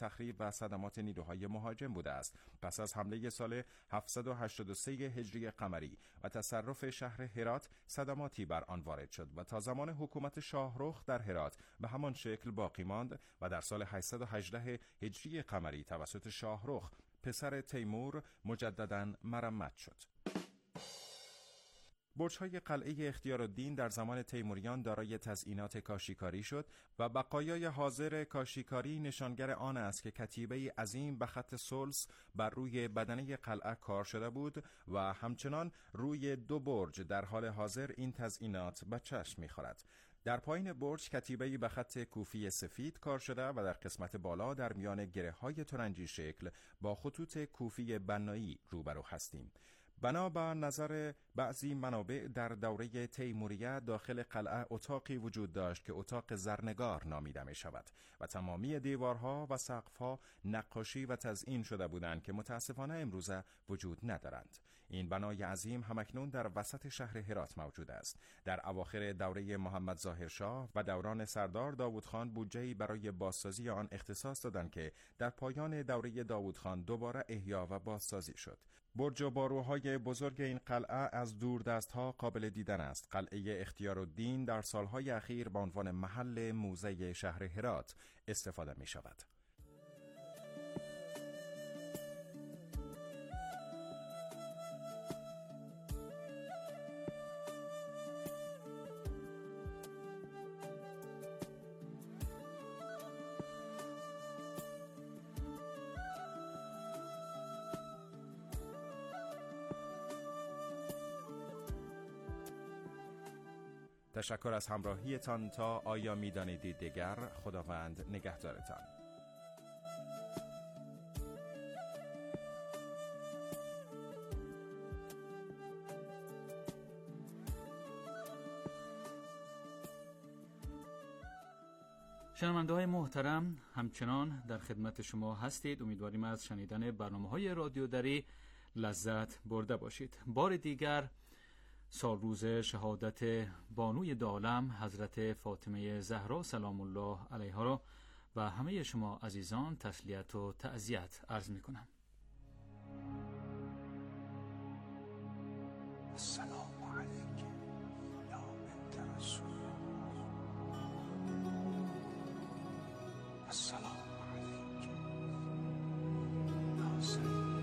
تخریب و صدمات نیروهای مهاجم بوده است. پس از حمله سال 783 هجری قمری و تصرف شهر هرات، صدماتی بر آن وارد شد و تا زمان حکومت شاهرخ در هرات به همان شکل باقی ماند و در سال 818 هجری قمری توسط شاهرخ پسر تیمور مجدداً مرمت شد. برج‌های قلعه اختیارالدین در زمان تیموریان دارای تزئینات کاشیکاری شد و بقایای حاضر کاشیکاری نشانگر آن است که کتیبه عظیم به خط ثلث بر روی بدنه قلعه کار شده بود و همچنان روی 2 برج در حال حاضر این تزئینات به چشم می‌خورد. در پایین برج کتیبه‌ای به خط کوفی سفید کار شده و در قسمت بالا در میان گره‌های ترنجی شکل با خطوط کوفی بنایی روبرو هستیم. بنا به نظر بعضی منابع در دوره تیموریه داخل قلعه اتاقی وجود داشت که اتاق زرنگار نامیده می شود و تمامی دیوارها و سقفها نقاشی و تزئین شده بودند که متاسفانه امروزه وجود ندارند. این بنای عظیم همکنون در وسط شهر هرات موجود است. در اواخر دوره محمد ظاهرشاه و دوران سردار داوودخان بودجه‌ای برای بازسازی آن اختصاص دادند که در پایان دوره داوودخان دوباره احیا و بازسازی شد. برج و باروهای بزرگ این قلعه از دوردست‌ها قابل دیدن است. قلعه اختیارالدین در سالهای اخیر به عنوان محل موزه شهر هرات استفاده می شود. تشکر از همراهیتان. تا آیا می دانیدید دیگر؟ خداوند نگهدارتان. شنونده‌های محترم، همچنان در خدمت شما هستید. امیدواریم از شنیدن برنامه‌های رادیو دری لذت برده باشید. بار دیگر سال روز شهادت بانوی دو عالم حضرت فاطمه زهرا سلام الله علیها را و همه شما عزیزان تسلیت و تعزیت عرض می‌کنم. السلام علیک یا بنت رسول الله. السلام علیک یا سید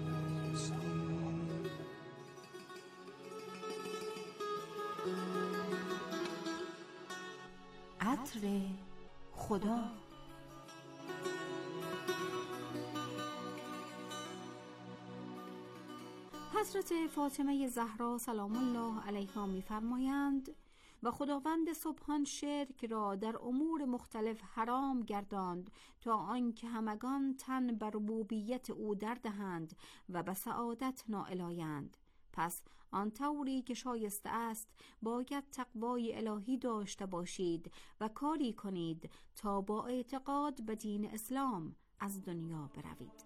عطر خدا. حضرت فاطمه زهرا سلام الله علیها می‌فرمایند و خداوند سبحان شرک را در امور مختلف حرام گرداند تا آنکه همگان تن بر ربوبیت او دردهند و به سعادت نائل آیند. پس آن طوری که شایسته است باید تقوای الهی داشته باشید و کاری کنید تا با اعتقاد به دین اسلام از دنیا بروید.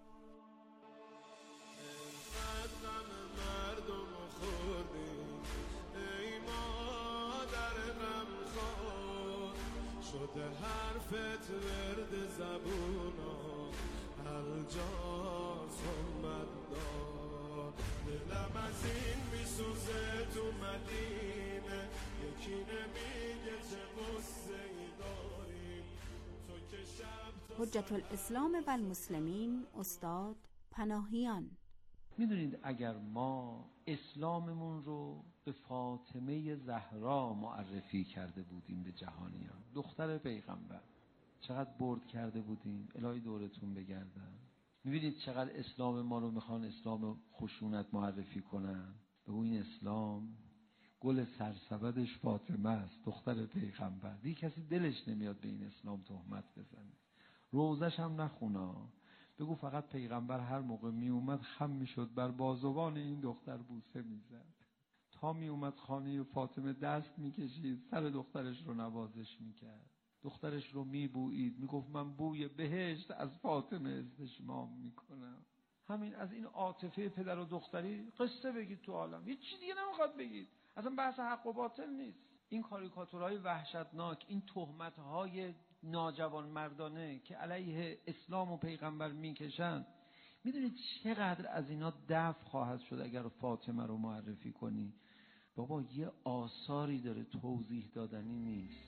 مردم خوردیم ای مادر غمخوار، شده حرفت ورد زبونا هر جا صحبت دار. دلم از این میسوزه تو مدینه، یکی نمیگه چه غصه ای داریم تو که شب. حجت الاسلام و المسلمین استاد پناهیان. میدونید اگر ما اسلاممون رو به فاطمه زهرا معرفی کرده بودیم به جهانیان، دختر پیغمبر، چقدر برد کرده بودیم. الهی دورتون بگردن. میبینید چقدر اسلام ما رو میخوان اسلام خشونت معرفی کنن. به این اسلام گل سرسبدش فاطمه است، دختر پیغمبر. دیگه کسی دلش نمیاد به این اسلام تهمت بزنه. روزش هم نخونا، بگو فقط پیغمبر هر موقع می اومد خم میشد بر بازوان این دختر بوسه میزد، تا می اومد خانه فاطمه دست میکشید سر دخترش رو نوازش میکرد، دخترش رو میبویید، میگفت من بوی بهشت از فاطمه استشمام میکنم. همین از این عاطفه پدر و دختری قصه بگید تو عالم، هیچ چیز دیگه نمیخواد بگید. اصلا بحث حق و باطل نیست. این کاریکاتورهای وحشتناک، این تهمت‌های ناجوان مردانه که علیه اسلام و پیغمبر میکشن، میدونید چقدر از اینا دفع خواهد شد اگر فاطمه رو معرفی کنی؟ بابا یه آثاری داره، توضیح دادنی نیست.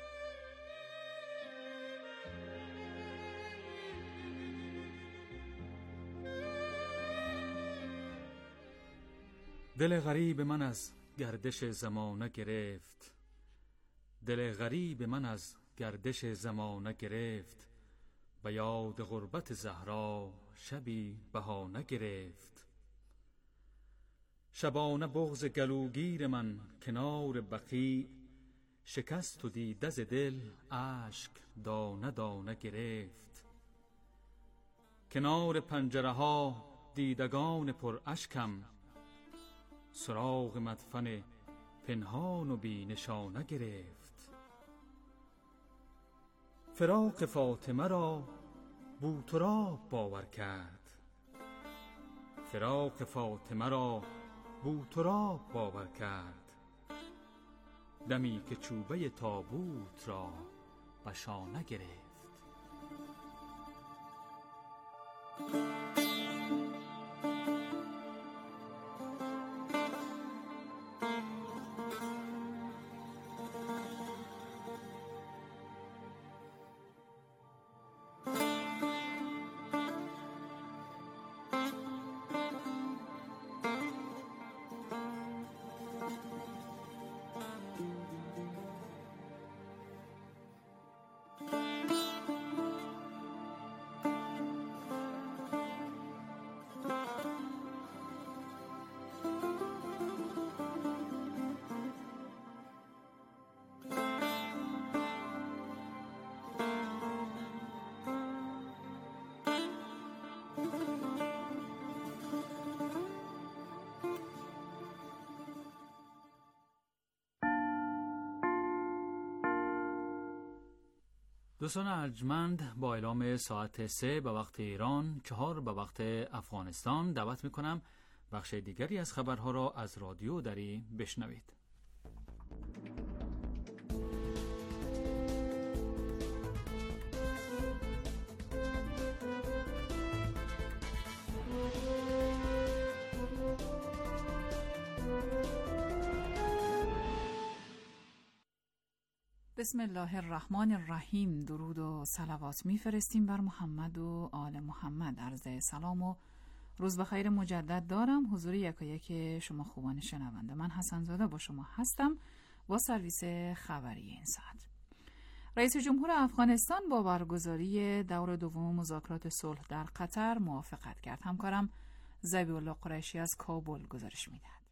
دل غریب من از گردش زمانه گرفت، دل غریب من از گردش زمانه گرفت، به یاد غربت زهرا شبی بهانه گرفت. شبانه بغض گلوگیر من کنار بقیع، شکست و دیده ز دل اشک دانه دانه گرفت. کنار پنجره ها دیدگان پر اشکم، سراغ مدفن پنهان و بی نشانه گرفت. فراق فاطمه را بوتراب باور کرد، فراق فاطمه را بوتراب باور کرد، دمی که چوبه تابوت را به شانه گرفت. دوستان ارجمند، با اعلام ساعت 3 به وقت ایران، 4 به وقت افغانستان، دعوت میکنم بخش دیگری از خبرها را از رادیو دری بشنوید. بسم الله الرحمن الرحیم. درود و صلوات میفرستیم بر محمد و آل محمد. عرض سلام و روز بخیر مجدد دارم حضور یکایک شما خوبان شنونده. من حسن زاده با شما هستم با سرویس خبری این ساعت. رئیس جمهور افغانستان با برگزاری دور دوم مذاکرات صلح در قطر موافقت کرد. همکارم ذبیح الله قریشی از کابل گزارش میدهد.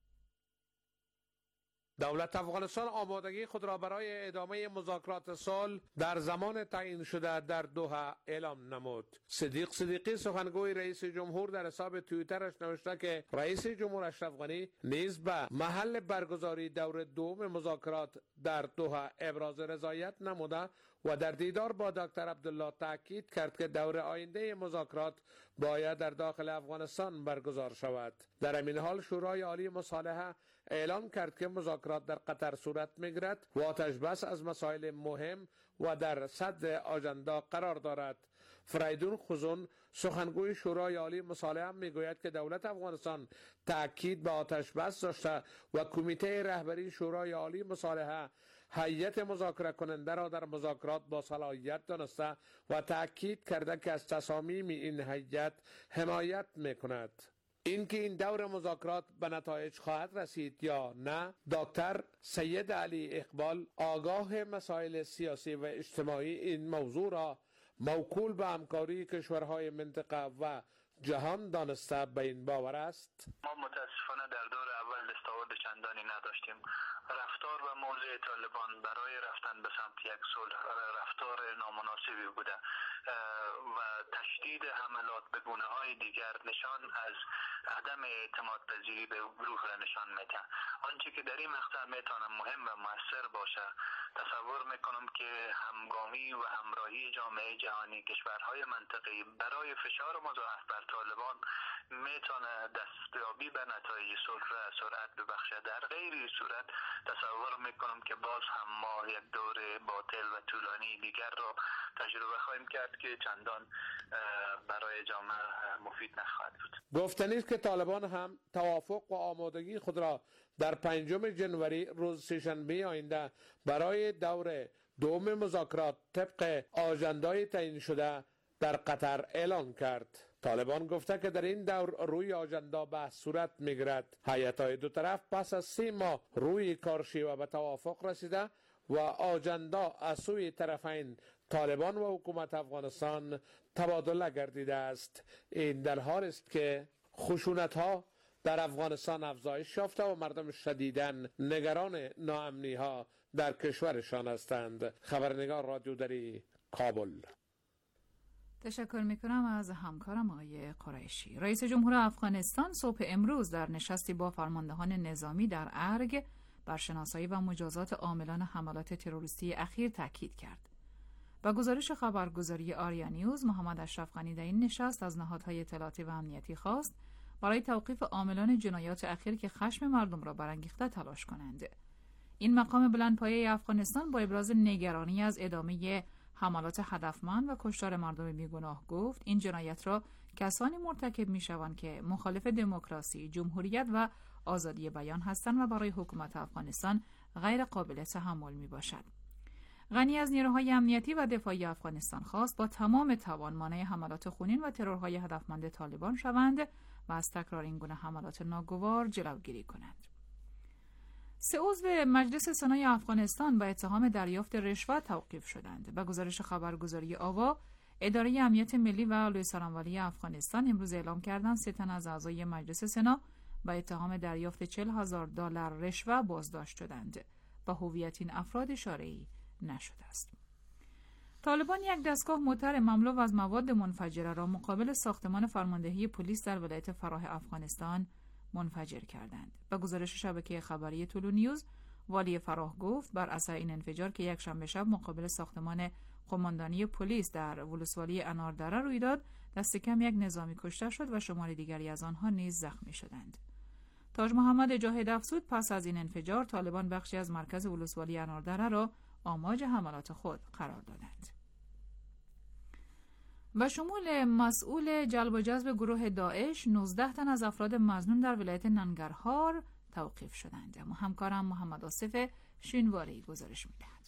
دولت افغانستان آمادگی خود را برای ادامه مذاکرات صلح در زمان تعیین شده در دوحه اعلام نمود. صدیق صدیقی سخنگوی رئیس جمهور در حساب توییترش نوشته که رئیس جمهور اشرف غنی نیز به محل برگزاری دور دوم مذاکرات در دوحه ابراز رضایت نموده و در دیدار با دکتر عبدالله تاکید کرد که دور آینده مذاکرات باید در داخل افغانستان برگزار شود. در همین حال شورای عالی مصالحه اعلام کرد که مذاکرات در قطر صورت می‌گیرد و آتش بس از مسائل مهم و در صدر آژاندا قرار دارد. فریدون خوزون سخنگوی شورای عالی مصالحه میگوید که دولت افغانستان تاکید به آتش بس داشته و کمیته رهبری شورای عالی مصالحه هیئت مذاکره کننده را در مذاکرات با صلاحیت دانسته و تاکید کرده که از تصامیم این هیئت حمایت میکند. اینکه این دور مذاکرات به نتایج خواهد رسید یا نه، دکتر سید علی اقبال آگاه مسائل سیاسی و اجتماعی این موضوع را موکول به همکاری کشورهای منطقه و جهان دانسته به این باور است. ما متاسفانه در دور اول دستاورد چندانی نداشتیم. رفتار و موضع طالبان برای رفتن به سمت یک صلح رفتار نامناسبی بوده و تشدید همه حملات به گونه‌های دیگر نشان از عدم اعتماد پذیری به گروه را نشان میده. آنچه که در این مقطع میتونه مهم و موثر باشه، تصور میکنم که همگامی و همراهی جامعه جهانی، کشورهای منطقه‌ای برای فشار مضاعف بر طالبان میتونه دستیابی به نتایج صلح را سرعت ببخشه. در غیر این صورت تصور میکنم که باز هم ما یک دور باطل و طولانی دیگر را تجربه خواهیم کرد که چندان برای جامعه مفید نخواهد بود. گفتنی است که طالبان هم توافق و آمادگی خود را در 5 جنوری روز سه‌شنبه آینده برای دور دوم مذاکرات طبق آژندای تعیین شده در قطر اعلان کرد. طالبان گفته که در این دور روی آژندا بحث صورت می‌گیرد. هیئت‌های دو طرف پس از 3 ماه روی کارشیوه به توافق رسیده و آژندا از سوی طرفین طالبان و حکومت افغانستان تبادله گردیده است. این در حالی است که خشونت‌ها در افغانستان افزایش یافته و مردم شدیداً نگران ناامنی‌ها در کشورشان هستند. خبرنگار رادیو دری، کابل. تشکر میکنم از همکارم آقای قریشی. رئیس جمهور افغانستان صبح امروز در نشستی با فرماندهان نظامی در ارگ بر شناسایی و مجازات عاملان حملات تروریستی اخیر تاکید کرد. با گزارش خبرگزاری آریا نیوز، محمد اشرف غنی در این نشست از نهادهای اطلاعاتی و امنیتی خواست برای توقیف عاملان جنایات اخیر که خشم مردم را برانگیخته تلاش کنند. این مقام بلندپایه افغانستان با ابراز نگرانی از ادامه حملات هدفمند و کشتار مردم بیگناه گفت این جنایت را کسانی مرتکب می‌شوند که مخالف دموکراسی، جمهوریت و آزادی بیان هستند و برای حکومت افغانستان غیر قابل تحمل میباشد. غنی از نیروهای امنیتی و دفاعی افغانستان خواست با تمام توان مانع حملات خونین و ترورهای هدفمند طالبان شوند و از تکرار این گونه حملات ناگوار جلوگیری کنند. 3 عضو مجلس سنای افغانستان با اتهام دریافت رشوه توقیف شدند. به گزارش خبرگزاری آوا، اداره امنیت ملی و علوی سرانولی افغانستان امروز اعلام کردند 3 تن از اعضای مجلس سنا با اتهام دریافت $40,000 رشوه بازداشت شدند. به هویت این افراد اشاره‌ای نشده است. طالبان یک دستگاه موتر مملو از مواد منفجره را مقابل ساختمان فرماندهی پلیس در ولایت فراه افغانستان منفجر کردند. به گزارش شبکه خبری طلوع نیوز، والی فراه گفت بر اثر این انفجار که یک شنبه شب مقابل ساختمان قماندانی پلیس در ولسوالی اناردره روی داد، دست کم 1 نظامی کشته شد و شمار دیگری از آنها نیز زخمی شدند. تاج محمد جاهد افزود پس از این انفجار طالبان بخشی از مرکز ولسوالی اناردره را آماج حملات خود قرار دادند. و شمول مسئول جلب و جذب گروه داعش 19 تن از افراد مظنون در ولایت ننگرهار توقیف شدند. همکارم محمد آصف شینواری گزارش می‌دهد.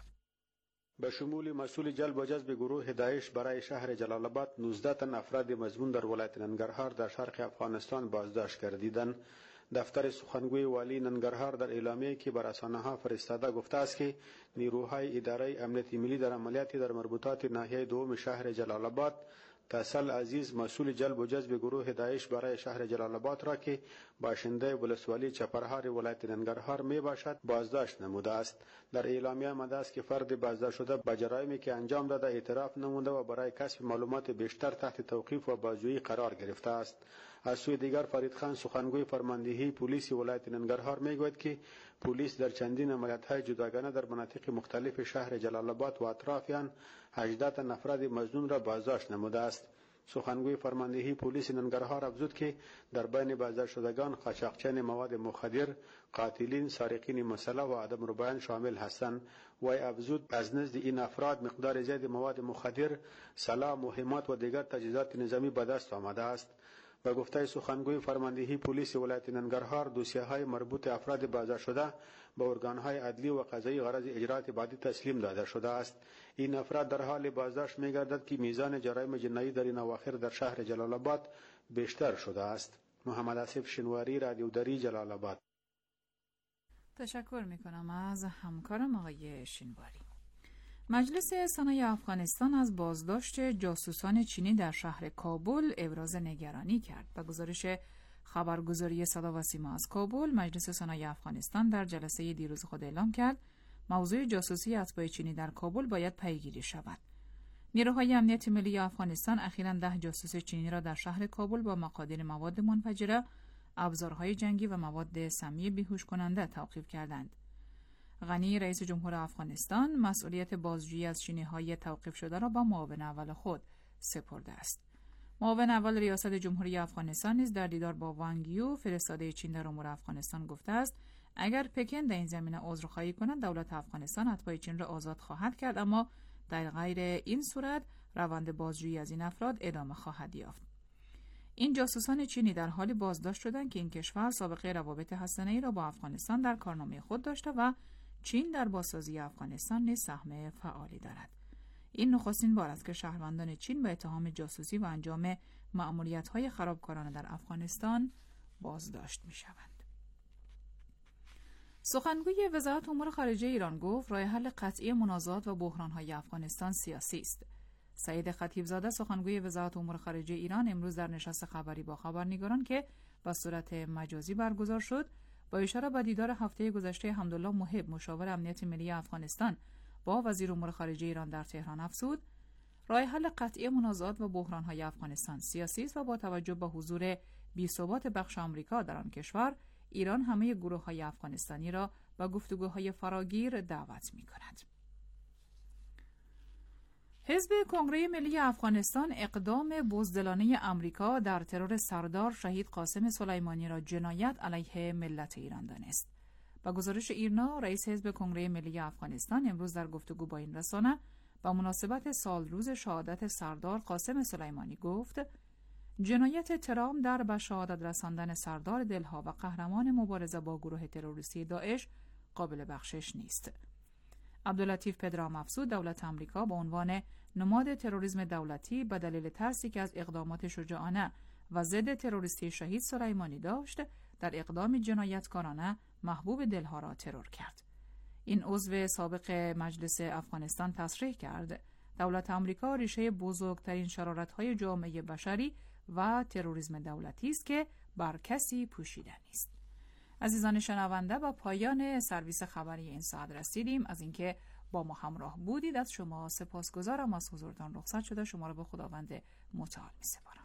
به شمول مسئول جلب و جذب گروه داعش برای شهر جلال آباد 19 تن افراد مظنون در ولایت ننگرهار در شرق افغانستان بازداشت گردیدند. دفتر سخنگوی والی ننگرهار در اعلامیه‌ای که بر رسانه‌ها فرستاده گفته است که نیروهای اداره امنیت ملی در عملیاتی در مربوطات ناحیه دوم شهر جلال آباد تسل عزیز مسئول جلب و جذب گروه داعش برای شهر جلال آباد را که باشنده ولسوالی چپرهار ولایت ننگرهار می باشد بازداشت نموده است. در اعلامیه آمده است که فرد بازداشت شده به جرایمی که انجام داده اعتراف نموده و برای کسب معلومات بیشتر تحت توقیف و بازجویی قرار گرفته است. از سوی دیگر فرید خان سخنگوی فرماندهی پلیس ولایت ننگرهار میگوید که پلیس در چندین عملیات‌های جداگانه در مناطق مختلف شهر جلال آباد و اطراف آن 18 تن افراد مظنون را بازداشت نموده است. سخنگوی فرماندهی پلیس ننگرهار افزود که در بین بازداشت شدگان قاچاقچیان مواد مخدر، قاتلین، سارقین مسلح و عدم ربایان شامل هستند. وی افزود از نزد این افراد مقدار زیاد مواد مخدر، سلاح، مهمات و دیگر تجهیزات نظامی به دست آمده است. و گفته سخنگوی فرماندهی پلیس ولایت ننگرهار دوسیه‌های مربوط افراد بازداشت شده به ارگان‌های عدلی و قضایی غرض اجرات بعدی تسلیم داده شده است. این افراد در حال بازداشت می‌گردد که میزان جرایم جنایی در این اواخر در شهر جلال آباد بیشتر شده است. محمد آصف شینواری، رادیو دری، جلال آباد. تشکر می‌کنم از همکارم آقای شینواری. مجلس سنای افغانستان از بازداشت جاسوسان چینی در شهر کابل ابراز نگرانی کرد. به گزارش خبرگزاری صدا و سیما از کابل، مجلس سنای افغانستان در جلسه دیروز خود اعلام کرد موضوع جاسوسی اتباع چینی در کابل باید پیگیری شود. نیروهای امنیت ملی افغانستان اخیراً 10 جاسوس چینی را در شهر کابل با مقادیر مواد منفجره، ابزارهای جنگی و مواد سمی بیهوش کننده توقیف کردند. غنی رئیس جمهور افغانستان مسئولیت بازجویی از چینی‌های توقیف شده را با معاون اول خود سپرده است. معاون اول ریاست جمهوری افغانستان نیز در دیدار با وانگ یو فرستاده چین در امور افغانستان گفته است اگر پکن در این زمینه عذرخواهی کند دولت افغانستان اتباع چین را آزاد خواهد کرد، اما در غیر این صورت روند بازجویی از این افراد ادامه خواهد یافت. این جاسوسان چینی در حالی بازداشت شدند که این کشور سابقه روابط حسنه‌ای را با افغانستان در کارنامه خود داشته و چین در بازسازی افغانستان نیز سهم فعالی دارد. این نخستین بار است که شهروندان چین به اتهام جاسوسی و انجام مأموریت‌های خرابکارانه در افغانستان بازداشت می‌شوند. سخنگوی وزارت امور خارجه ایران گفت راه حل قطعی منازعات و بحران‌های افغانستان سیاسی است. سعید خطیبزاده سخنگوی وزارت امور خارجه ایران امروز در نشست خبری با خبرنگاران که به صورت مجازی برگزار شد با اشاره به دیدار هفته گذشته حمدالله محب مشاور امنیت ملی افغانستان با وزیر امور خارجه ایران در تهران افزود راه حل قطعی منازعات و بحران‌های افغانستان سیاسی است و با توجه به حضور بی‌ثبات بخش آمریکا در آن کشور ایران همه گروه‌های افغانستانی را به گفتگوهای فراگیر دعوت می‌کند. حزب کنگره ملی افغانستان اقدام بزدلانه امریکا در ترور سردار شهید قاسم سلیمانی را جنایت علیه ملت ایران دانست. با گزارش ایرنا، رئیس حزب کنگره ملی افغانستان امروز در گفتگو با این رسانه با مناسبت سالروز شهادت سردار قاسم سلیمانی گفت جنایت ترام در به شهادت رساندن سردار دلها و قهرمان مبارزه با گروه تروریستی داعش قابل بخشش نیست. عبداللطیف پدرام افزود دولت آمریکا به عنوان نماد تروریسم دولتی به دلیل ترسی که از اقدامات شجاعانه و ضد تروریستی شهید سلیمانی داشت در اقدام جنایتکارانه محبوب دلها را ترور کرد. این عضو سابق مجلس افغانستان تصریح کرد دولت آمریکا ریشه بزرگترین شرارت‌های جامعه بشری و تروریسم دولتی است که بر کسی پوشیده نیست. عزیزان شنونده، با پایان سرویس خبری این ساعت رسیدیم. از اینکه با ما همراه بودید از شما سپاسگزارم. از حضورتان رخصت شده شما را به خداوند متعال می‌سپارم.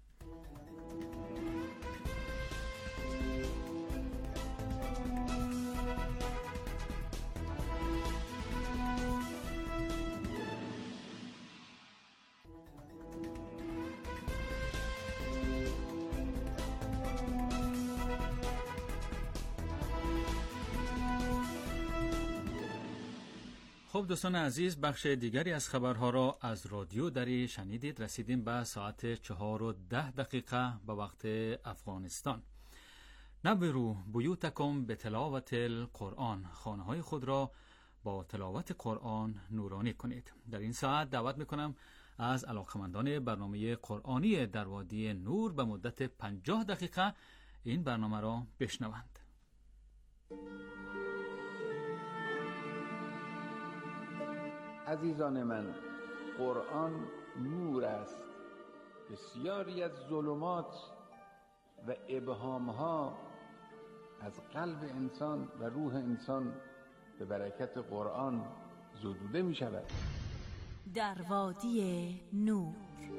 خب دوستان عزیز، بخش دیگری از خبرها را از رادیو دری شنیدید. رسیدیم به ساعت 4:10 به وقت افغانستان. نبرو بیوتکم به تلاوت القرآن، خانه های خود را با تلاوت قرآن نورانی کنید. در این ساعت دعوت میکنم از علاقمندان برنامه قرآنی در وادی نور به مدت 50 دقیقه این برنامه را بشنوند. عزیزان من، قرآن نور است. بسیاری از ظلمات و ابهامها از قلب انسان و روح انسان به برکت قرآن زدوده می شود. در وادی نور.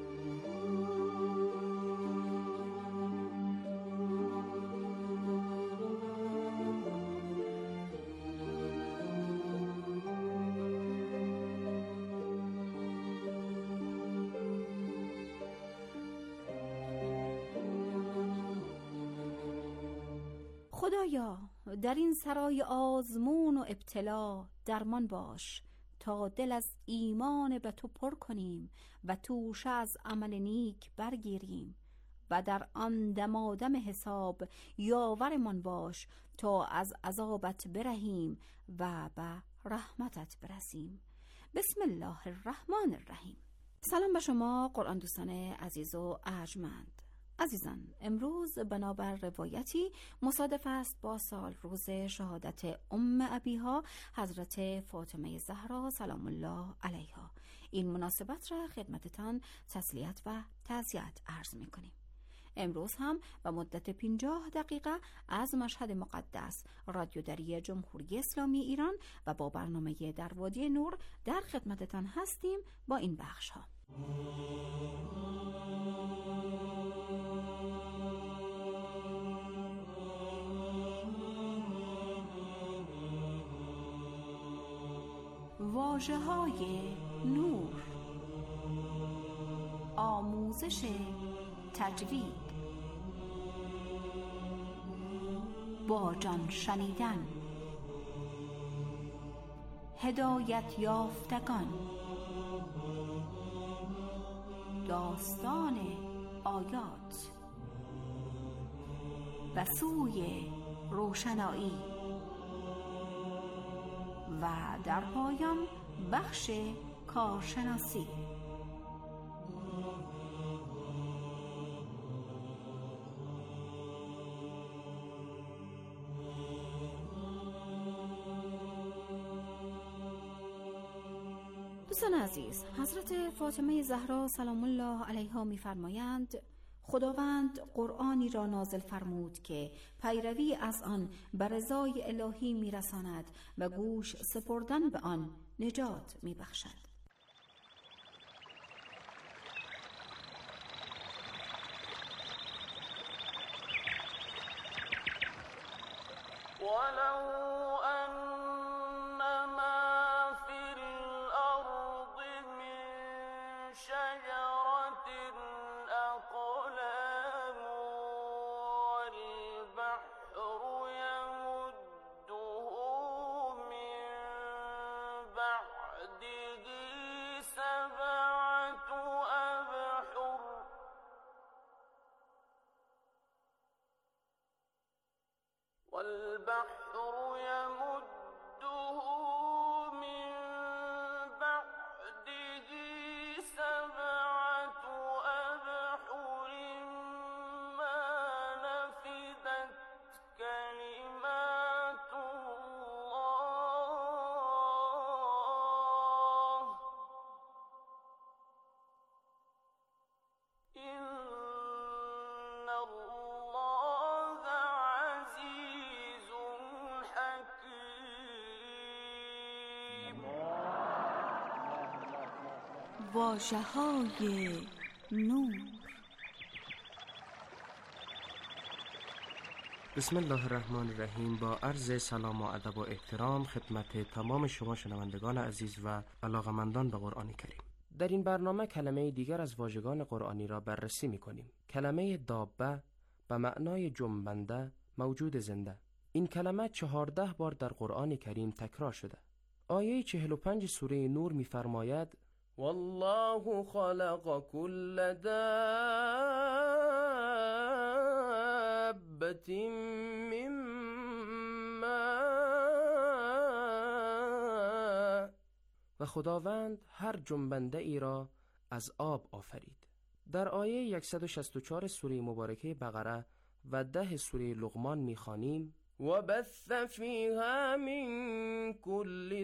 خدایا در این سرای آزمون و ابتلا درمان باش تا دل از ایمان به تو پر کنیم و توشه از عمل نیک برگیریم و در آن دمادم حساب یاورمان باش تا از عذابت برهیم و به رحمتت برسیم. بسم الله الرحمن الرحیم. سلام به شما قرآن دوستان عزیز و ارجمند. عزیزان، امروز بنابر روایتی مصادف است با سال روز شهادت ام ابیها حضرت فاطمه زهرا سلام الله علیها. این مناسبت را خدمتتان تسلیت و تعزیت عرض می‌کنیم. امروز هم و مدت 50 دقیقه از مشهد مقدس رادیودری جمهوری اسلامی ایران و با برنامه در وادی نور در خدمتتان هستیم با این بخش ها. واژه‌های نور، آموزش تجوید، با جان شنیدن، هدایت یافتگان، داستان آیات، به سوی روشنایی و در پایان بخش کارشناسی. دوستان عزیز، حضرت فاطمه زهرا سلام الله علیها می‌فرمایند خداوند قرآنی را نازل فرمود که پیروی از آن به رضای الهی میرساند و گوش سپردن به آن نجات میبخشد. واژه‌های نور. بسم الله الرحمن الرحیم. با عرض سلام و ادب و احترام خدمت تمام شما شنوندگان عزیز و علاقمندان به قرآن کریم. در این برنامه کلمه دیگر از واژگان قرآنی را بررسی می‌کنیم. کلمه دابه به معنای جنبنده، موجود زنده. این کلمه 14 بار در قرآن کریم تکرار شده. آیه 45 سوره نور می‌فرماید والله خلق كل دابة من ماء و خداوند هر جنبنده ای را از آب آفرید. در آیه 164 سوره مبارکه بقره و 10 سوره لقمان می‌خوانیم و بث فیها من کل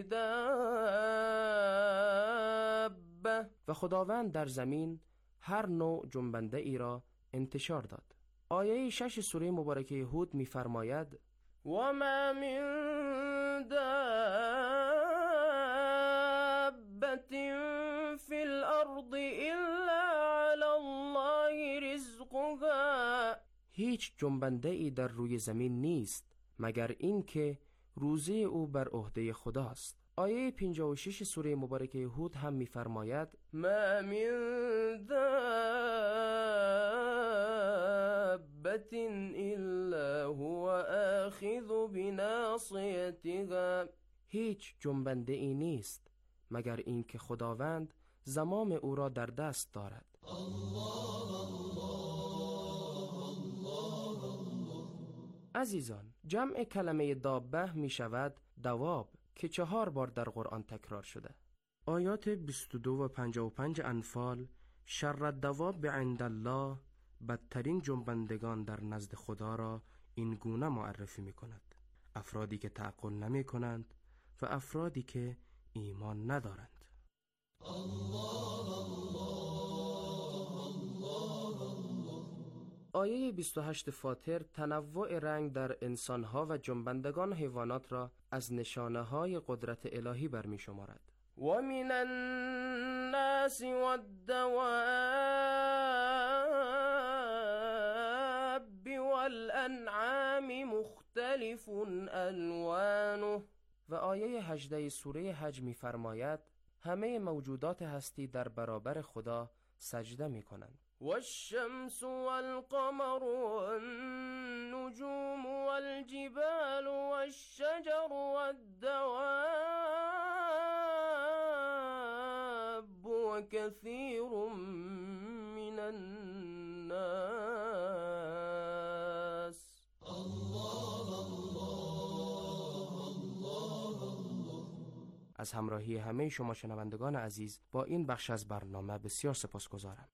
دابة و خداوند در زمین هر نوع جنبنده ای را انتشار داد. آیه 6 سوره مبارکه هود می‌فرماید و ما من دابة فی الارض الا علی الله رزقها. هیچ جنبنده ای در روی زمین نیست مگر این که روزی او بر عهده خداست. آیه 56 سوره مبارکه هود هم می‌فرماید ما من دابة الا هو آخذ بناصیتها. هیچ جنبنده ای نیست مگر این که خداوند زمام او را در دست دارد. عزیزان، جمع کلمه دابه می شود دواب که 4 بار در قرآن تکرار شده. آیات 22 و 55 انفال شر الدواب عند الله، بدترین جنبندگان در نزد خدا را این گونه معرفی می کند: افرادی که تعقل نمی کنند و افرادی که ایمان ندارند. آیه 28 فاطر تنوع رنگ در انسانها و جنبندگان حیوانات را از نشانه‌های قدرت الهی برمی شمارد. و من الناس والدواب والانعام مختلف الوانه. و آیه 18 سوره حج می فرماید همه موجودات هستی در برابر خدا سجده می کنند. والشمس والقمر والنجوم والجبال والشجر والدواب وكثير من الناس. از همراهی همه شما شنوندگان عزیز با این بخش از برنامه بسیار سپاسگزارم.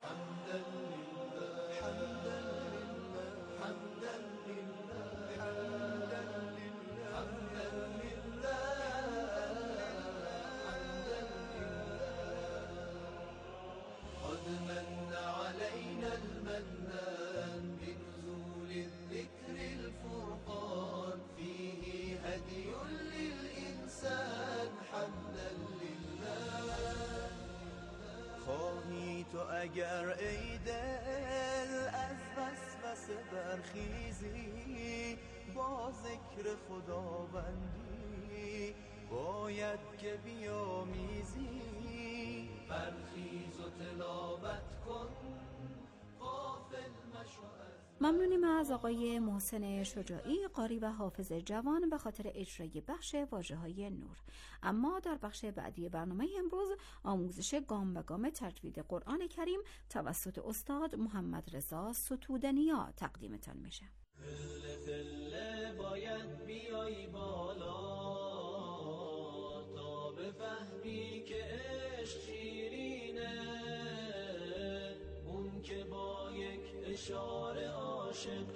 خواهی تو اگر ای دل از وسوسه برخیزی، با ذکر خداوندی باید که بیامیزی. برخیز و تلاوت کن غافل مشو. ممنونیم از آقای محسن شجاعی قاری و حافظ جوان به خاطر اجرای بخش واژه‌های نور. اما در بخش بعدی برنامه امروز آموزش گام به گام تجوید قرآن کریم توسط استاد محمد رضا ستودنیا تقدیمتان میشه. خله خله باید بیایی بالا تا بفهمی که عشق شیرینه. اون که با یک اشاره عاشق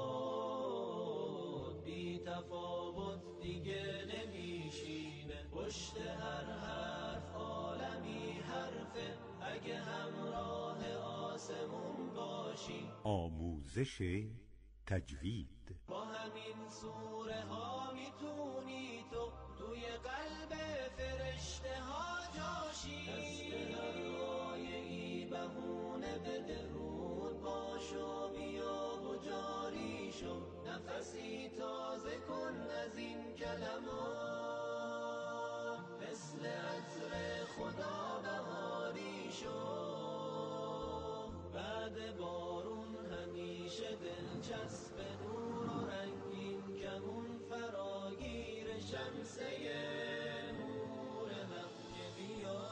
شد بی تفاوت دیگه نمیشینه. پشت هر حرف عالمی حرفه اگه همراه آسمون باشی. آموزش تجوید با همین سوره ها میتونی تو توی قلب فرشته ها جاشی. دست هر آیه‌ای بهونه بده رود باشو بیا و جاری شو. نفسی تازه کن از این کلمات مثل عطر خدا بهاری شو. بعد بارون همیشه دلچسب نور و رنگین کمون فراگیر شمسه نور هم که بیا.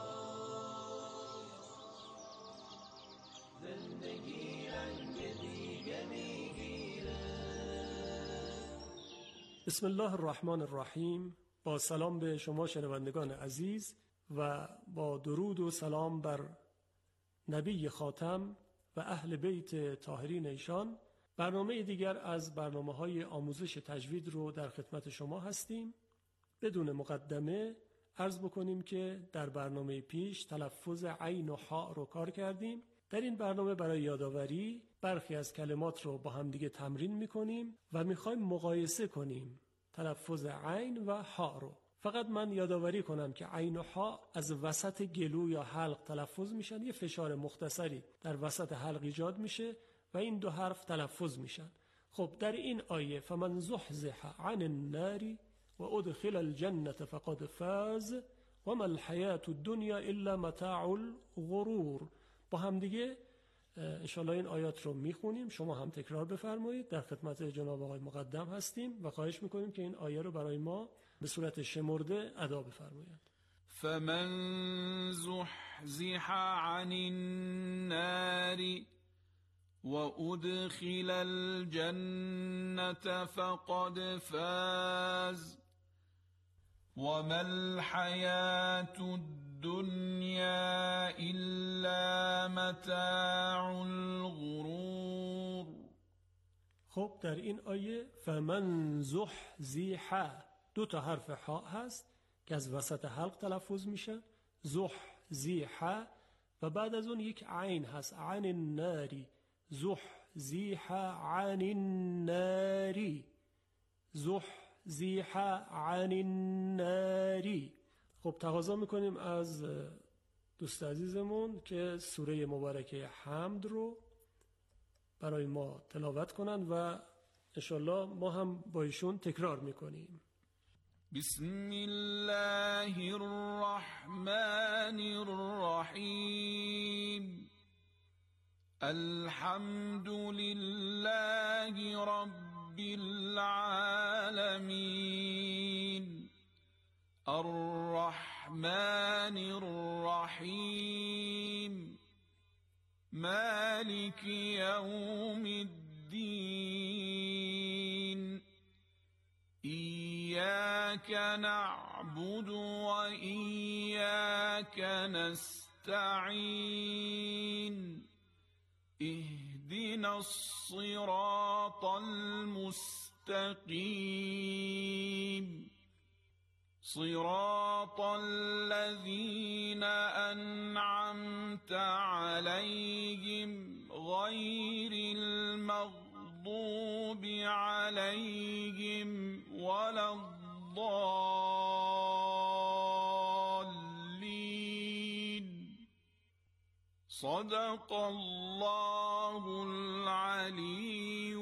زندگی رنگ دیگه میگیره. بسم الله الرحمن الرحیم. با سلام به شما شنوندگان عزیز و با درود و سلام بر نبی خاتم و اهل بیت طاهرین ایشان، برنامه دیگر از برنامه‌های آموزش تجوید رو در خدمت شما هستیم. بدون مقدمه عرض بکنیم که در برنامه پیش تلفظ عین و حاء رو کار کردیم. در این برنامه برای یادآوری برخی از کلمات رو با هم دیگه تمرین می‌کنیم و می‌خوایم مقایسه کنیم تلفظ عین و حاء رو. فقط من یادآوری کنم که عین و حاء از وسط گلو یا حلق تلفظ میشن. یه فشار مختصری در وسط حلق ایجاد میشه و این دو حرف تلفظ میشن. خب در این آیه فمن زحزح عن النار و ادخل الجنة فقد فاز و ما الحیاة الدنیا الا متاع الغرور. با هم دیگه انشالله این آیات رو میخونیم، شما هم تکرار بفرمایید. در خدمت جناب آقای مقدم هستیم و خواهش میکنیم که این آیه رو برای ما به صورت شمرده ادا بفرمایید. فمن زحزح عن النار وأدخل الجنة فقد فاز وما الحياة الدنيا إلا متاع الغرور. خب در این آیه فمن زحزح دو تا حرف حاء هست که از وسط حلق تلفظ میشن، زحزح، و بعد از اون یک عین هست، عن الناری. زحزح عن النار، زحزح عن النار. خب تقاضا میکنیم از دوست عزیزمون که سوره مبارکه حمد رو برای ما تلاوت کنن و انشالله ما هم با ایشون تکرار میکنیم. بسم الله الرحمن الرحیم. الحمد لله رب العالمین. الرحمن الرحیم. مالک یوم الدین. إياك نعبد وإياك نستعين. اهدنا الصراط المستقيم. صراط الذين أنعمت عليهم غير المغضوب عليهم ولا الضالين. صدق الله العلی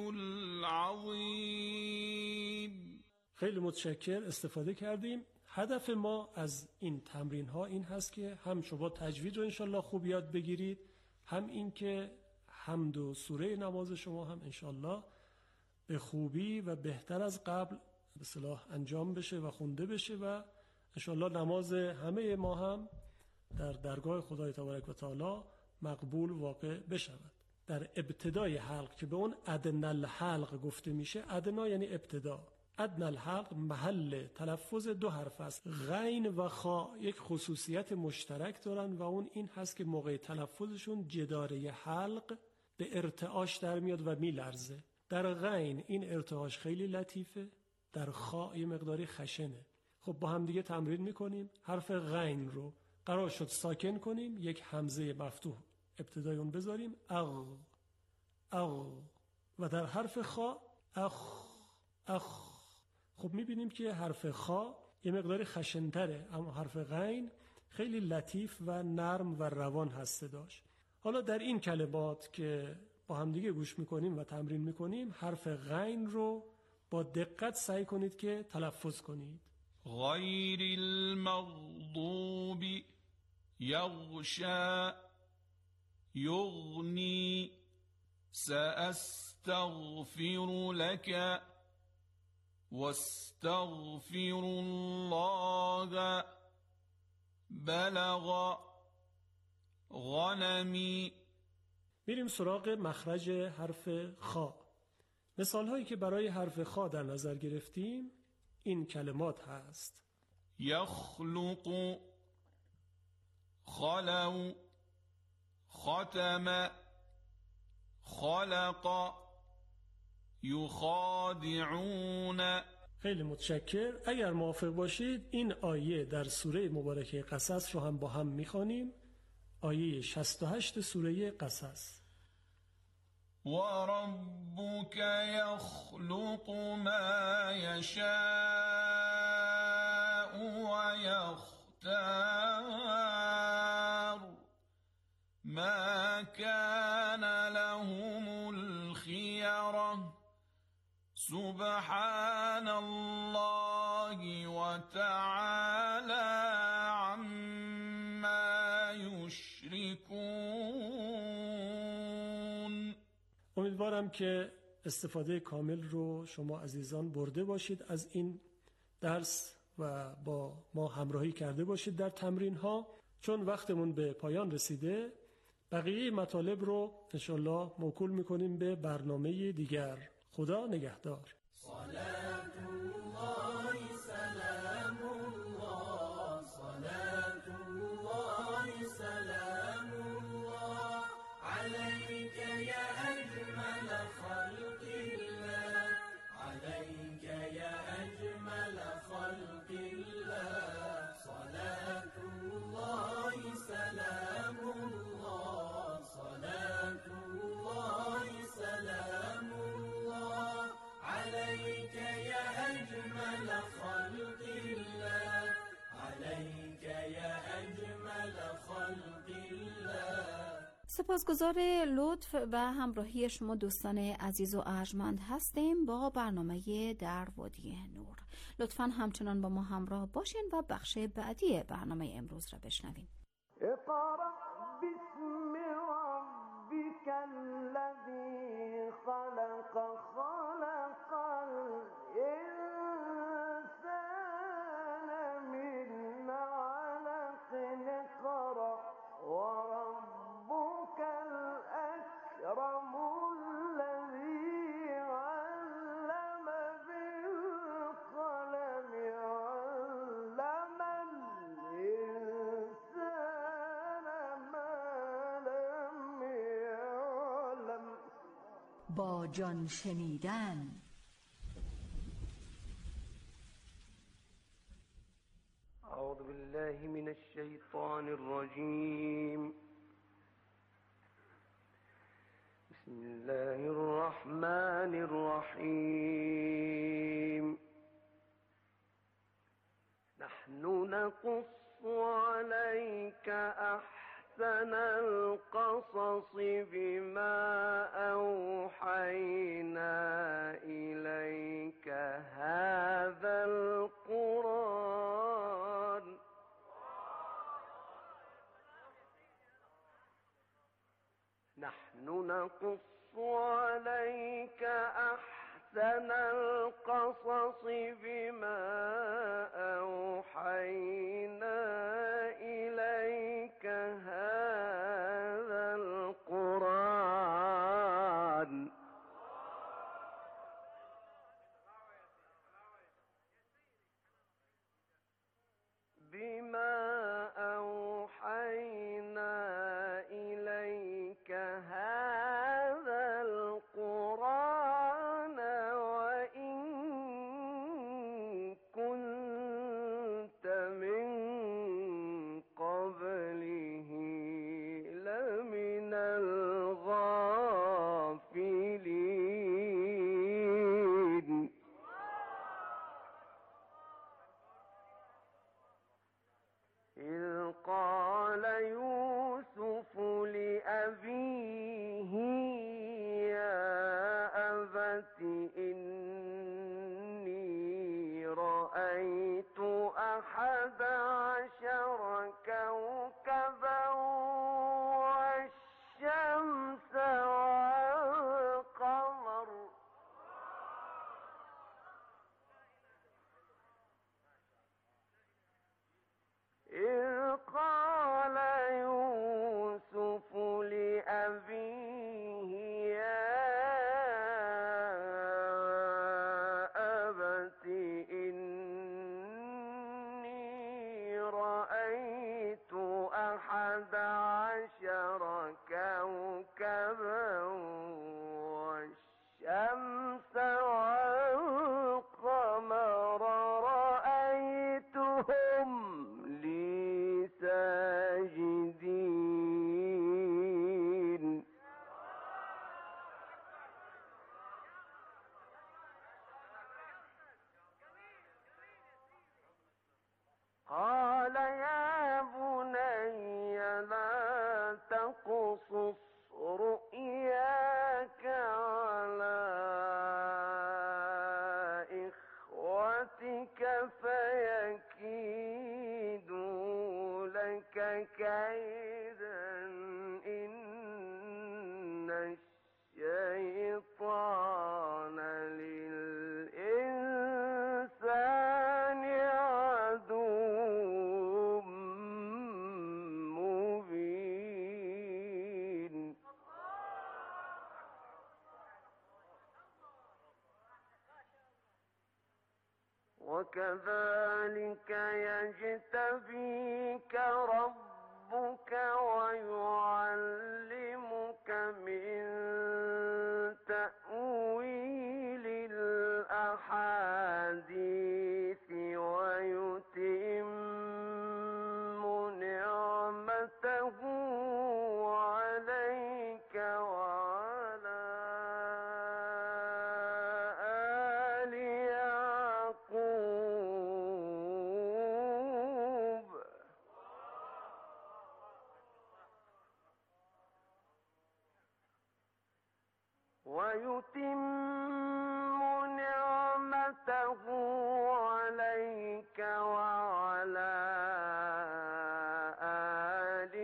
العظیم. خیلی متشکر، استفاده کردیم. هدف ما از این تمرین ها این هست که هم شما تجوید رو انشالله خوب یاد بگیرید، هم این که حمد و سوره نماز شما هم انشالله به خوبی و بهتر از قبل به اصطلاح انجام بشه و خونده بشه و انشالله نماز همه ما هم در درگاه خدای تبارک و تعالی مقبول واقع بشود. در ابتدای حلق که به اون ادنی الحلق گفته میشه، ادنا یعنی ابتدا، ادنی الحلق محل تلفظ دو حرف است. غین و خا یک خصوصیت مشترک دارن و اون این هست که موقع تلفظشون جداره حلق به ارتعاش در میاد و میلرزه. در غین این ارتعاش خیلی لطیفه، در خا یه مقداری خشنه. خب با هم دیگه تمرین میکنیم. حرف غین رو قرار شد ساکن کنیم، یک همزه مفتوح ابتدای اون بذاریم، اغ اغ، و در حرف خا اخ اخ. خب میبینیم که حرف خا یه مقداری خشنتره، اما حرف غین خیلی لطیف و نرم و روان هست صداش. حالا در این کلمات که با هم دیگه گوش میکنیم و تمرین میکنیم، حرف غین رو با دقت سعی کنید که تلفظ کنید. غیر المغضوب، یغشا، یغنی، سأستغفر لك، واستغفر الله، بلغ، غنمی. میریم سراغ مخرج حرف خا. مثال هایی که برای حرف خا در نظر گرفتیم این کلمات هست: یخلق، خلو، ختم، خلق، یخادعون. خیلی متشکر. اگر موافق باشید این آیه در سوره مبارکه قصص رو هم با هم میخوانیم. آیه 68 سوره قصص. وربك يخلق ما يشاء ويختار ما كان لهم الخيرة سبحان الله وتعالى عما يشركون. امیدوارم که استفاده کامل رو شما عزیزان برده باشید از این درس و با ما همراهی کرده باشید در تمرین ها. چون وقتمون به پایان رسیده، بقیه مطالب رو انشالله موکول میکنیم به برنامه دیگر. خدا نگهدار. سلام الله، صلاة الله، سپاسگزار لطف و همراهی شما دوستان عزیز و ارجمند هستیم با برنامه در وادی نور. لطفاً همچنان با ما همراه باشین و بخش بعدی برنامه امروز را بشنوین. اقرأ باسم ربك الذي خلق خلق الإنسان من علق اقرأ وربك الأكرم الذي علم بالقلم علم الإنسان ما لم يعلم. با جان شنیدن. أعوذ بالله من الشيطان الرجيم. بسم الله الرحمن الرحيم. نحن نقص عليك أحسن القصص بما أوحينا إليك هذا القرآن نحن نقص عليك أحسن القصص بما أوحينا إليك هذا القرآن بما أوحينا إليك هذا القرآن وإن كنت من قبله لمن الغافلين. إذ قال يوسف لأبيه يا أبت إني رأيت 11 كوكبا والشمس والقمر إذ قال يوسف لأبيه يا أبت إني رأيت 11 كوكبا والشمس والقمر رأيتهم لي ساجدين. قال يا بني لا تقصص رؤياك على إخوتك فيكيدوا لك كيدا إن الشيطان للإنسان عدو مبين. وكذلك يجتبيك ربك ويعلمك من تأويل الأحاديث ويتم نعمته عليك وعلى آل يعقوب ويتم نعمته عليك وعلى آل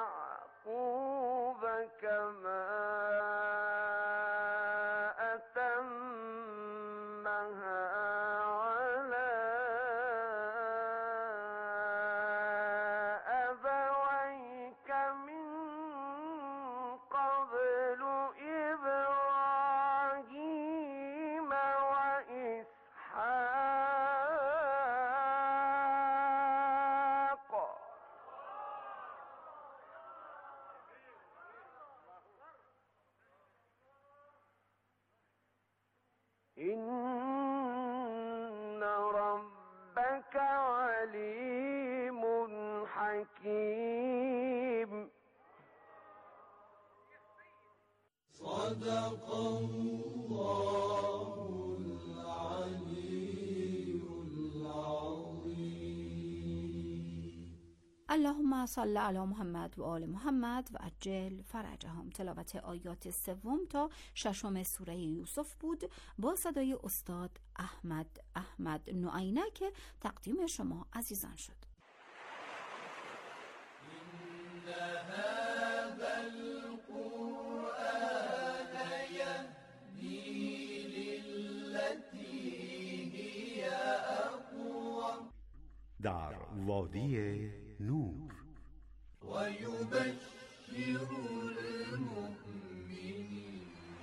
يعقوب كما أتمها على أبويك من قبل إبراهيم وإسحاق إن ربك عليم حكيم. صدق الله العلي العظيم. اللهم صل علی محمد و آل محمد و عجل فرجهم. تلاوت آیات 3 تا 6 سوره یوسف بود با صدای استاد احمد نعینه که تقدیم شما عزیزان شد. إن هذا القرآن يهدي للتي هي أقوم در وادی نور ويبشر المؤمنين.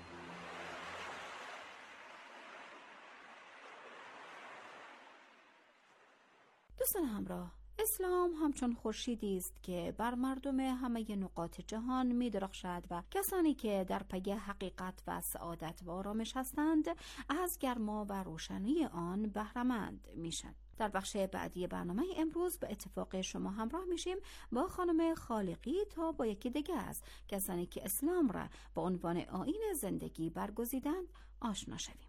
دوستان همراه، اسلام همچون خورشیدی است که بر مردم همه نقاط جهان می درخشد و کسانی که در پی حقیقت و سعادت و آرامش هستند از گرما و روشنی آن بهره‌مند میشن. در بخش بعدی برنامه امروز به اتفاق شما همراه میشیم با خانم خالقی تا با یکی دیگه از کسانی که اسلام را با عنوان آیین زندگی برگزیدند آشنا شویم.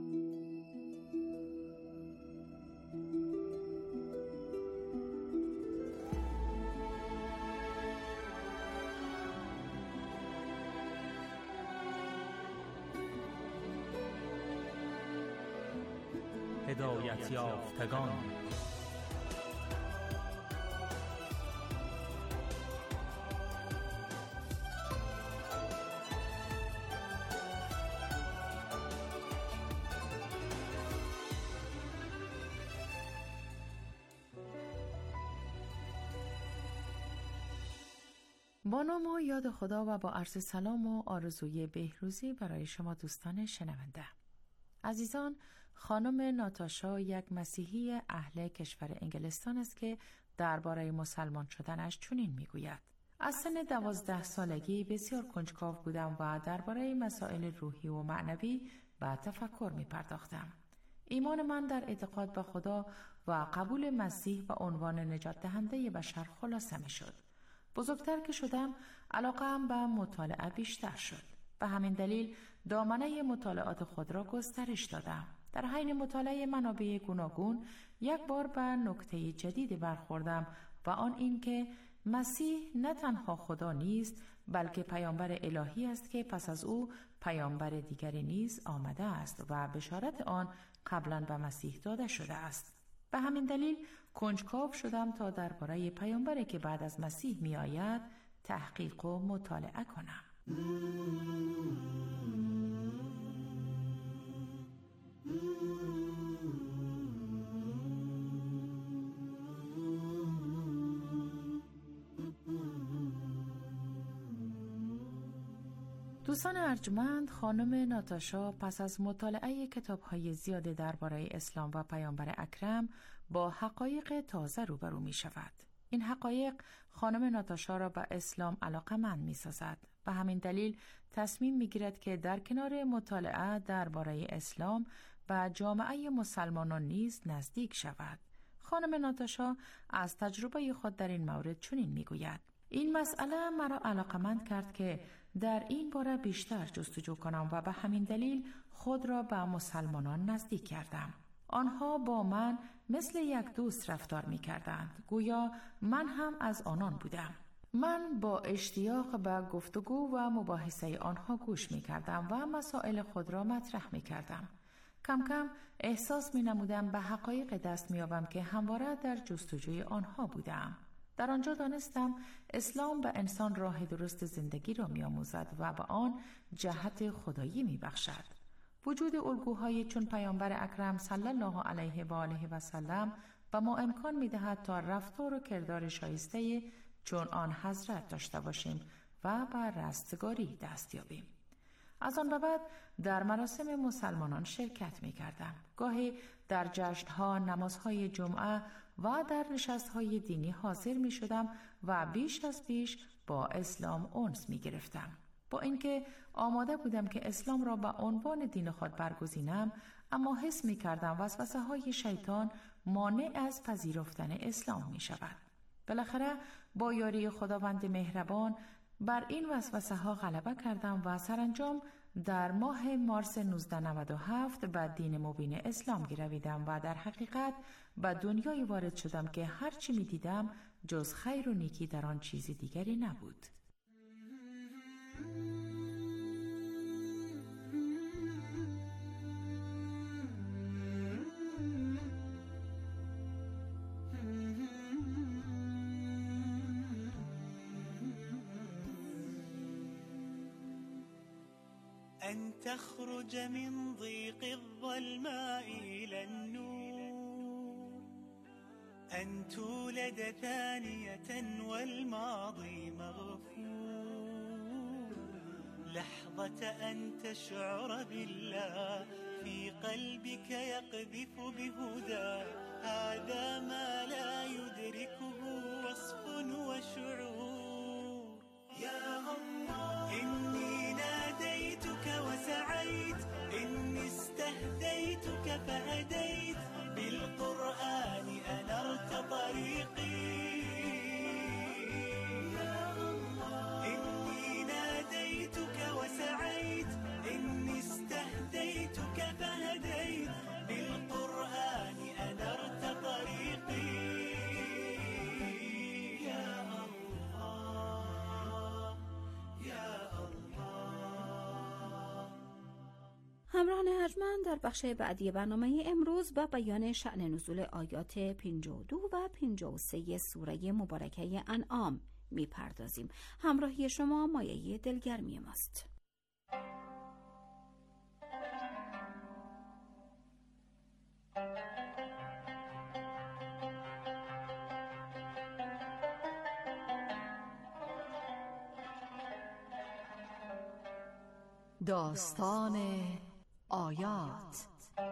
هدایت یافتگان. با نام و یاد خدا و با عرض سلام و آرزوی بهروزی برای شما دوستان شنونده. عزیزان، خانم ناتاشا یک مسیحی اهل کشور انگلستان است که درباره مسلمان شدنش چنین میگوید: از سن 12 سالگی بسیار کنجکاو بودم و درباره مسائل روحی و معنوی و تفکر می پرداختم. ایمان من در اعتقاد به خدا و قبول مسیح به عنوان نجات دهنده بشر خلاصه می شد. بزرگتر که شدم علاقه‌ام به مطالعه بیشتر شد. به همین دلیل دامنه مطالعات خود را گسترش دادم. در حین مطالعه منابع گوناگون یک بار به نکته جدیدی برخوردم و آن این که مسیح نه تنها خدا نیست بلکه پیامبر الهی است که پس از او پیامبر دیگری نیز آمده است و بشارت آن قبلا به مسیح داده شده است. به همین دلیل کنجکاو شدم تا درباره پیامبری که بعد از مسیح می آید تحقیق و مطالعه کنم. دوستان ارجمند، خانم ناتاشا پس از مطالعه کتاب‌های زیاد درباره اسلام و پیامبر اکرم با حقایق تازه روبرو می شود. این حقایق خانم ناتاشا را به اسلام علاقه‌مند می سازد. به همین دلیل تصمیم می گیرد که در کنار مطالعه درباره اسلام و جامعه مسلمانان نیز نزدیک شود. خانم ناتاشا از تجربه خود در این مورد چنین می گوید: این مسئله مرا علاقه‌مند کرد که در این باره بیشتر جستجو کنم و به همین دلیل خود را به مسلمانان نزدیک کردم. آنها با من مثل یک دوست رفتار می کردند، گویا من هم از آنان بودم. من با اشتیاق به گفتگو و مباحثه آنها گوش می کردم و مسائل خود را مطرح می کردم. کم کم احساس می نمودم به حقایق دست می یابم که همواره در جستجوی آنها بودم. در آنجا دانستم اسلام به انسان راه درست زندگی را می آموزد و به آن جهت خدایی می بخشد. وجود الگوهای چون پیامبر اکرم صلی الله علیه و آله و سلم و ما امکان می دهد تا رفتار و کردار شایسته چون آن حضرت داشته باشیم و بر رستگاری دست یابیم. از آن به بعد در مراسم مسلمانان شرکت می کردم. گاهی در جشنها، نمازهای جمعه و در نشستهای دینی حاضر می شدم و بیش از پیش با اسلام انس می گرفتم. با اینکه آماده بودم که اسلام را به عنوان دین خود برگزینم، اما حس می کردم وسوسه های شیطان مانع از پذیرفتن اسلام می شود. بالاخره با یاری خداوند مهربان بر این وسوسه ها غلبه کردم و سرانجام در ماه مارس 1997 به دین مبین اسلام گرویدم و در حقیقت به دنیای وارد شدم که هرچی می دیدم جز خیر و نیکی در آن چیزی دیگری نبود. أن تخرج من ضيق الظلماء إلى النور، أن تولد ثانية والماضي مغفور، لحظة أن تشعر بالله في قلبك يقذف بهدى، هذا ما لا يدركه وصف وشعور. يا الله إني ناديتك وسعيت، إني استهديتك فهديت، بالقرآن أنرت طريقي. يا الله إني ناديتك وسعيت، إني استهديتك فهديت، بالقرآن أنرت طريقي. يا الله يا همراهان ارجمند، در بخش بعدی برنامه امروز به بیان شأن نزول آیات 52 و 53 سوره مبارکه انعام می‌پردازیم. همراهی شما مایه دلگرمی ماست. داستان آیات.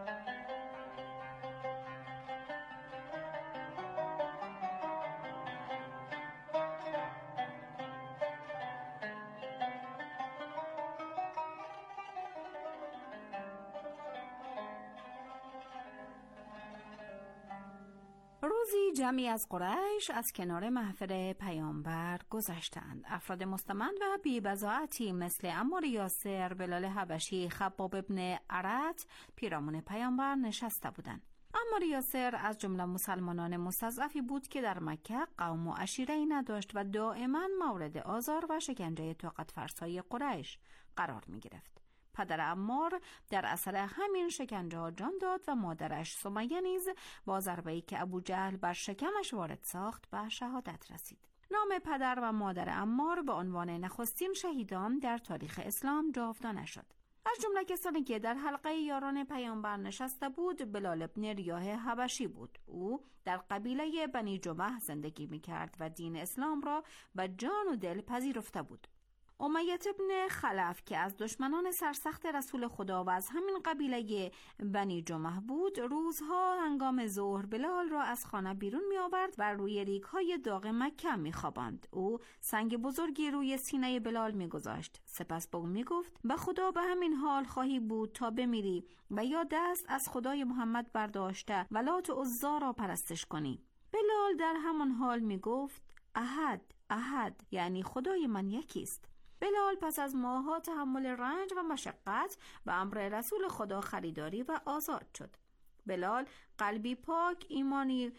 روزی جمعی از قریش از کنار محفل پیامبر گذشتند. افراد مستمند و بی‌بضاعتی مثل عمار یاسر، بلال حبشی، خباب ابن ارت پیرامون پیامبر نشسته بودند. عمار یاسر از جمله مسلمانان مستضعفی بود که در مکه قوم و عشیره‌ای نداشت و دائما مورد آزار و شکنجه طاقت فرسای قریش قرار می گرفت. پدر عمار در اثر همین شکنجه ها جان داد و مادرش سمیه نیز با ضربه‌ای که ابوجهل بر شکمش وارد ساخت به شهادت رسید. نام پدر و مادر عمار به عنوان نخستین شهیدان در تاریخ اسلام جاودانه شد. از جمله کسانی که در حلقه یاران پیامبر نشسته بود بلال ابن ریاح حبشی بود. او در قبیله بنی جمح زندگی می‌کرد و دین اسلام را به جان و دل پذیرفته بود. امیة ابن خلف که از دشمنان سرسخت رسول خدا و از همین قبیله بنی جمح بود، روزها هنگام ظهر بلال را از خانه بیرون می آورد و روی ریگ‌های داغ مکه می خواباند. او سنگ بزرگی روی سینه بلال می گذاشت. سپس به او می گفت به خدا به همین حال خواهی بود تا بمیری و یا دست از خدای محمد برداشته و لات و عزا را پرستش کنی. بلال در همان حال می گفت احد احد، یعنی خدای من یکیست. بلال پس از ماه‌ها تحمل رنج و مشقت به امر رسول خدا خریداری و آزاد شد. بلال قلبی پاک، ایمانی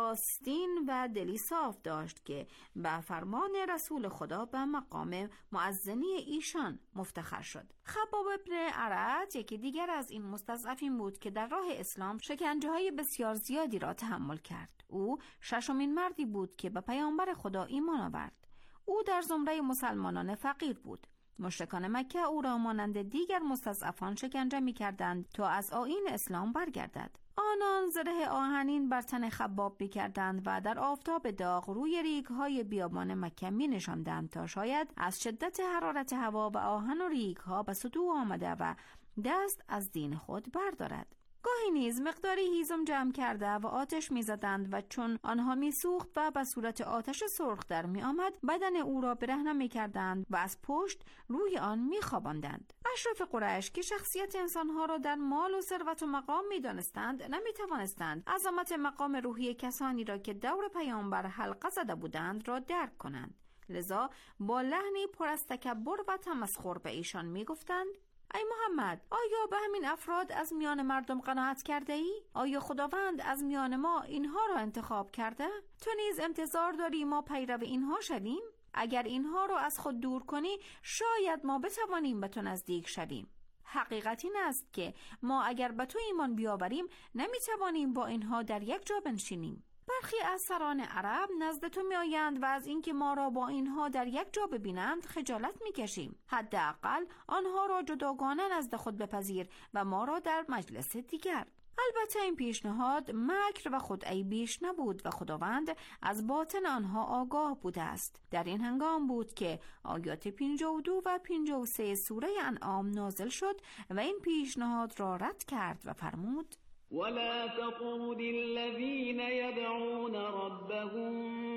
راستین و دلی صاف داشت که به فرمان رسول خدا به مقام مؤذنی ایشان مفتخر شد. خباب ابن ارت یکی دیگر از این مستضعفین بود که در راه اسلام شکنجه‌های بسیار زیادی را تحمل کرد. او ششمین مردی بود که به پیامبر خدا ایمان آورد. او در زمره مسلمانان فقیر بود. مشرکان مکه او را مانند دیگر مستضعفان شکنجه می‌کردند تا از آیین اسلام برگردد. آنان زره آهنین بر تن خباب می‌کردند و در آفتاب داغ روی ریگ‌های بیابان مکه می‌نشاندند تا شاید از شدت حرارت هوا و آهن و ریگ‌ها به سطوح آمده و دست از دین خود بردارد. گاهی نیز مقداری هیزم جمع کرده و آتش می‌زدند و چون آنها می‌سوخت و به صورت آتش سرخ در می‌آمد، بدن او را برهنه می‌کردند و از پشت روی آن می‌خواباندند. اشراف قریش که شخصیت انسان‌ها را در مال و ثروت و مقام می‌دانستند، نمی‌توانستند عظمت مقام روحی کسانی را که دور پیامبر حلقه زده بودند را درک کنند. لذا با لحنی پر از تکبر و تمسخر به ایشان می‌گفتند: ای محمد، آیا به همین افراد از میان مردم قناعت کرده ای؟ آیا خداوند از میان ما اینها را انتخاب کرده؟ تو نیز انتظار داری ما پیرو اینها شویم؟ اگر اینها را از خود دور کنی، شاید ما بتوانیم به تو نزدیک شویم. حقیقت این است که ما اگر به تو ایمان بیاوریم، نمیتوانیم با اینها در یک جا بنشینیم. برخی از سران عرب نزد تو می آیند و از اینکه ما را با اینها در یک جا ببینند خجالت می کشیم. حداقل آنها را جداگانه نزد خود بپذیر و ما را در مجلس دیگر. البته این پیشنهاد مکر و خدعه‌ای بیش نبود و خداوند از باطن آنها آگاه بوده است. در این هنگام بود که آیات 52 و 53 سوره انعام نازل شد و این پیشنهاد را رد کرد و فرمود: ولا تطرد الذين يدعون ربهم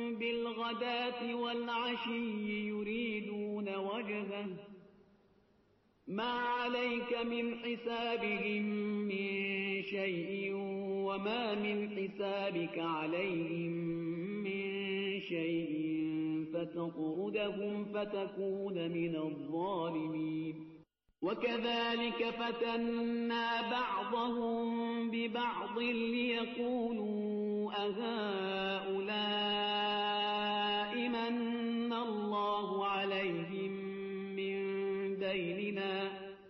بالغداة والعشي يريدون وجهه ما عليك من حسابهم من شيء وما من حسابك عليهم من شيء فتطردهم فتكون من الظالمين وكذلك فتنا بعضهم ببعض ليقولوا أهؤلاء من الله عليهم من بيننا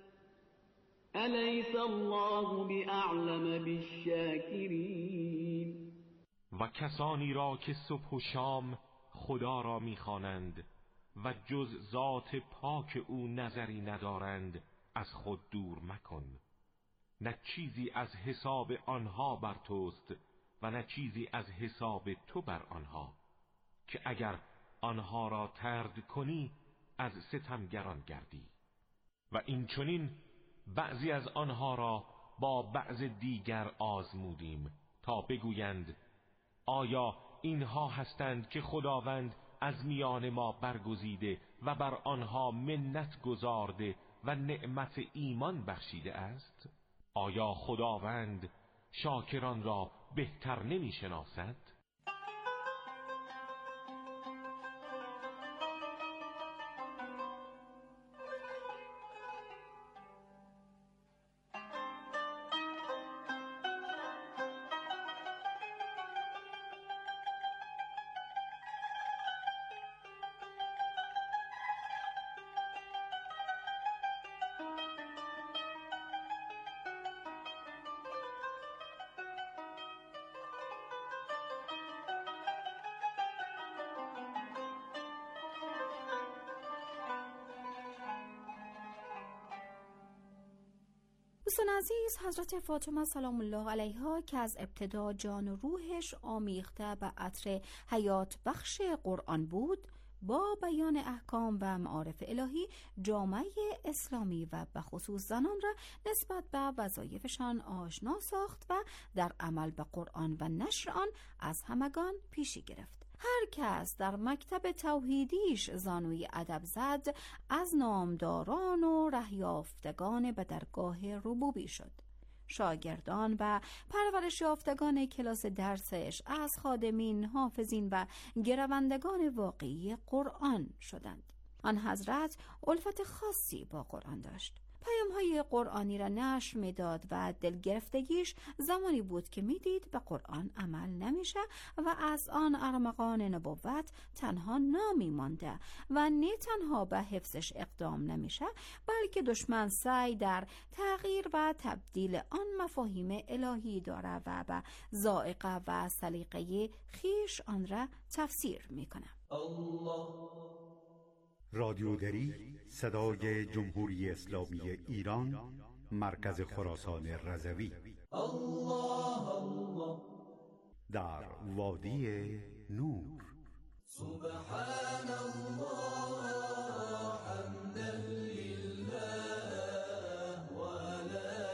أليس الله بأعلم بالشاكرين. و کسانی را که صبح و شام خدا را می‌خوانند و جز ذات پاک او نظری ندارند از خود دور مکن. نه چیزی از حساب آنها بر توست و نه چیزی از حساب تو بر آنها، که اگر آنها را طرد کنی از ستمگران گردی. و این چنین بعضی از آنها را با بعض دیگر آزمودیم تا بگویند آیا اینها هستند که خداوند از میان ما برگزیده و بر آنها منت گزارده و نعمت ایمان بخشیده است؟ آیا خداوند شاکران را بهتر نمی شناسد؟ دوستان عزیز، حضرت فاطمه سلام الله علیها که از ابتدا جان و روحش آمیخته به عطر حیات بخش قرآن بود، با بیان احکام و معارف الهی جامعه اسلامی و به خصوص زنان را نسبت به وظایفشان آشنا ساخت و در عمل به قرآن و نشر آن از همگان پیشی گرفت. هر کس در مکتب توحیدیش زانوی ادب زد، از نامداران و رهیافتگان به درگاه ربوبی شد. شاگردان و پرورش یافتگان کلاس درسش از خادمین، حافظین و گروندگان واقعی قرآن شدند. آن حضرت الفت خاصی با قرآن داشت. پیام‌های قرآنی را نشر می‌داد و دلگرفتگیش زمانی بود که می‌دید به قرآن عمل نمیشه و از آن ارمغان نبوت تنها نامی مانده و نه تنها به حفظش اقدام نمیشه، بلکه دشمن سعی در تغییر و تبدیل آن مفاهیم الهی داره و به ذائقه و سلیقه خیش آن را تفسیر میکنه. رادیودری صدای جمهوری اسلامی ایران، مرکز خراسان رضوی، در وادی نور. سبحان الله حمدا لله و لا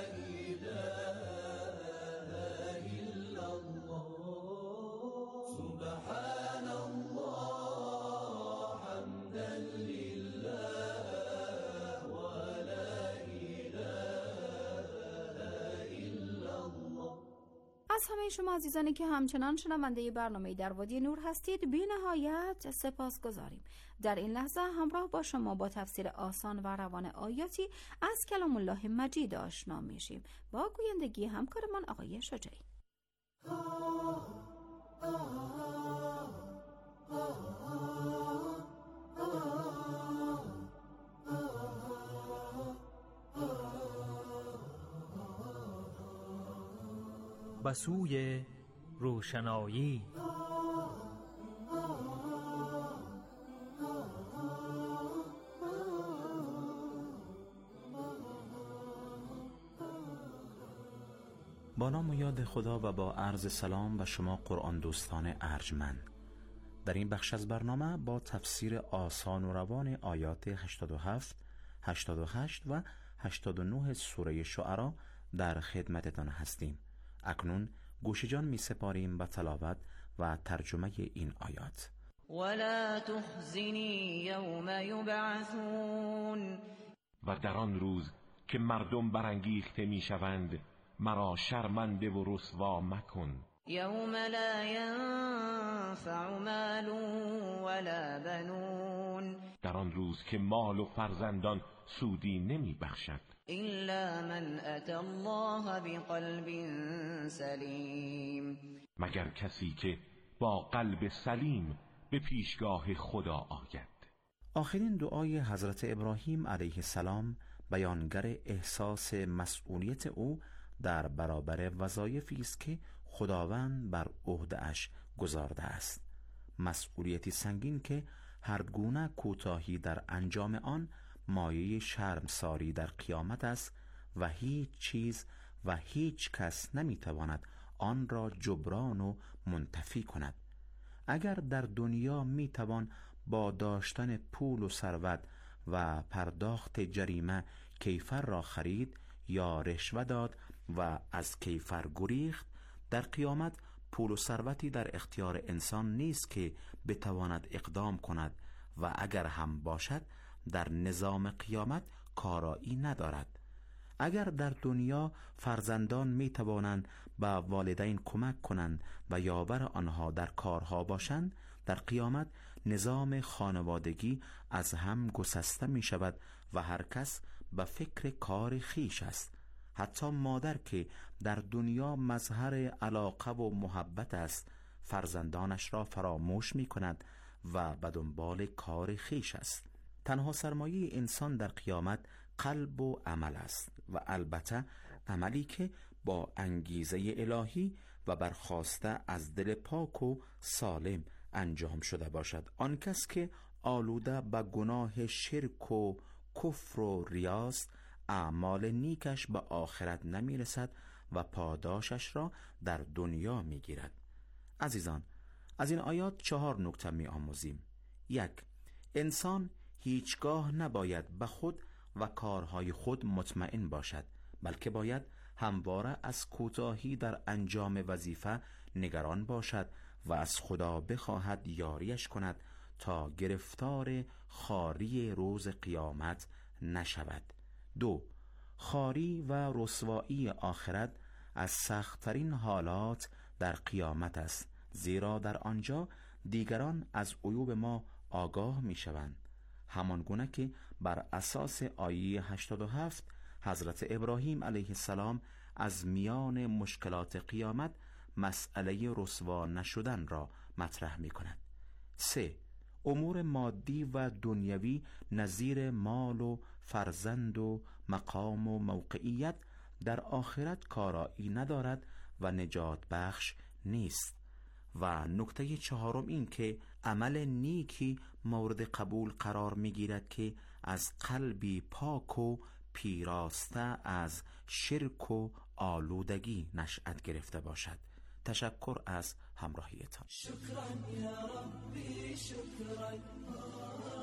اله الا الله. سبحان الله حمدا لله و لا اله الا الله. از همه شما عزیزانی که همچنان شنونده برنامه در وادی نور هستید بی نهایت سپاس گذاریم. در این لحظه همراه با شما با تفسیر آسان و روان آیاتی از کلام الله مجید آشنا میشیم با گویندگی همکارمان آقای شجاعی. به سوی روشنایی. با نام و یاد خدا و با عرض سلام به شما قرآن دوستان ارجمند. در این بخش از برنامه با تفسیر آسان و روان آیات 87، 88 و 89 سوره شعرا در خدمتتان هستیم. اکنون گوش جان می سپاریم به تلاوت و ترجمه این آیات. ولا تخزنی یوم یبعثون. و در آن روز که مردم برانگیخته می شوند مرا شرمنده و رسوا مکن. یوم لا ینفع مال ولا بنون. در آن روز که مال و فرزندان سودی نمی بخشد الا من اتى الله بقلب سلیم. مگر کسی که با قلب سلیم به پیشگاه خدا آید. آخرین دعای حضرت ابراهیم علیه السلام بیانگر احساس مسئولیت او در برابر وظایفی است که خداوند بر عهده‌اش گذارده است. مسئولیتی سنگین که هر گونه کوتاهی در انجام آن مایه شرمساری در قیامت است و هیچ چیز و هیچ کس نمیتواند آن را جبران و منتفی کند. اگر در دنیا میتوان با داشتن پول و ثروت و پرداخت جریمه کیفر را خرید یا رشوه داد و از کیفر گریخت، در قیامت پول و ثروتی در اختیار انسان نیست که بتواند اقدام کند و اگر هم باشد در نظام قیامت کارایی ندارد. اگر در دنیا فرزندان می توانند به والدین کمک کنند و یاور آنها در کارها باشند، در قیامت نظام خانوادگی از هم گسسته می شود و هر کس به فکر کار خیش است. حتی مادر که در دنیا مظهر علاقه و محبت است فرزندانش را فراموش می کند و به دنبال کار خیش است. تنها سرمایه انسان در قیامت قلب و عمل است و البته عملی که با انگیزه الهی و برخواسته از دل پاک و سالم انجام شده باشد. آن کس که آلوده به گناه شرک و کفر و ریاست، اعمال نیکش به آخرت نمی رسد و پاداشش را در دنیا می گیرد. عزیزان، از این آیات 4 نکته می آموزیم. 1. انسان هیچگاه نباید به خود و کارهای خود مطمئن باشد، بلکه باید همواره از کوتاهی در انجام وظیفه نگران باشد و از خدا بخواهد یاریش کند تا گرفتار خواری روز قیامت نشود. 2. خواری و رسوایی آخرت از سخت‌ترین حالات در قیامت است، زیرا در آنجا دیگران از عیوب ما آگاه می شوند، همان گونه که بر اساس آیه 87 حضرت ابراهیم علیه السلام از میان مشکلات قیامت مسئله رسوا نشدن را مطرح می کند. 3. امور مادی و دنیوی نظیر مال و فرزند و مقام و موقعیت در آخرت کارایی ندارد و نجات بخش نیست. و نکته 4 این که عمل نیکی مورد قبول قرار می گیرد که از قلبی پاک و پیراسته از شرک و آلودگی نشأت گرفته باشد. تشکر از همراهیتان. شکرا یا ربی شکرا.